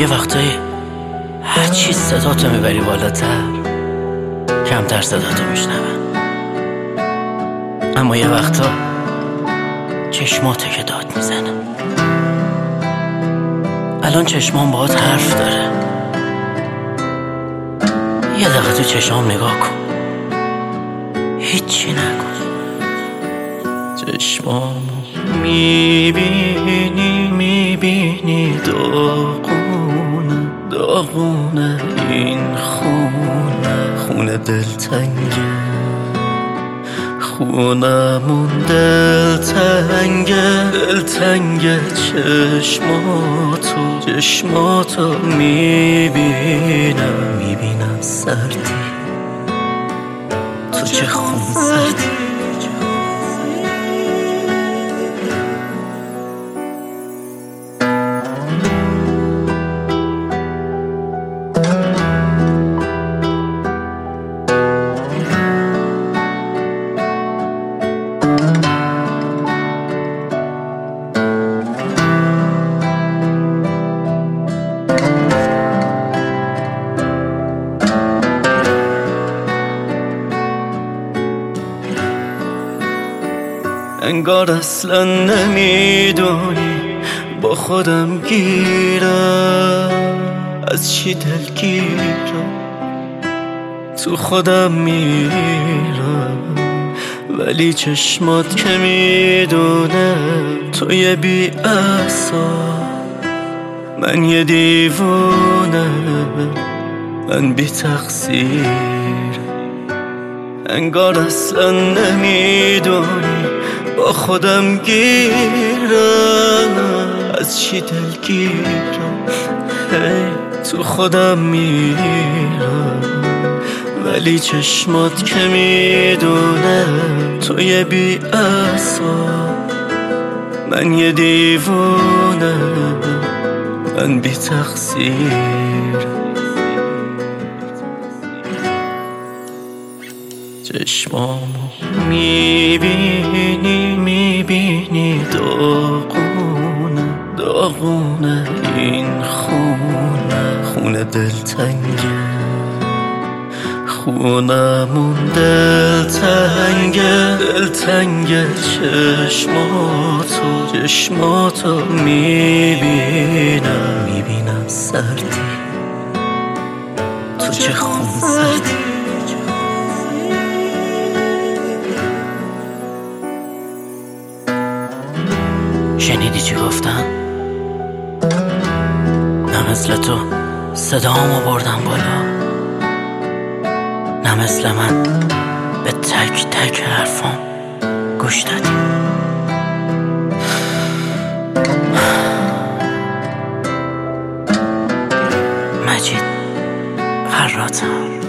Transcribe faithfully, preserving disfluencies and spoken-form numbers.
یه وقتایی هرچی صداتو میبری بالاتر کمتر صداتو میشنون، اما یه وقتا چشماته که داد میزنه. الان چشمام باهات حرف داره، یه دقیقه تو چشمام نگاه کن، هیچی نگو. چشمامو میبینی میبینی داغونه داغونه این خونه، خونه دلتنگه خونمون دلتنگه دلتنگه. چشماتو چشماتو میبینم میبینم سردی تو چه خون سردی. انگار اصلا نمیدونی با خودم گیرم، از چی دلگیرم تو خودم میرم، ولی چشمات که میدونه تو یه بی اعصاب، من یه دیوونه، من بی تقصیر. انگار اصلا نمیدونی با خودم گیرم، از چی دلگیرم هی تو خودم میرم، ولی چشمات که میدونه تو یه بی اعصاب، من یه دیوونه، من بی تقصیر. چشمامو میبینی میبینی داغونه داغونه این خونه، خونه دلتنگه خونمون دلتنگه دلتنگه. چشماتو چشماتو میبینم میبینم سردی تو چه خون سردی. شنیدی چی گفتن؟ نه مثل تو صدامو بردم بالا، نه مثل من به تک تک حرفام گوش دادی. مجید فراتم.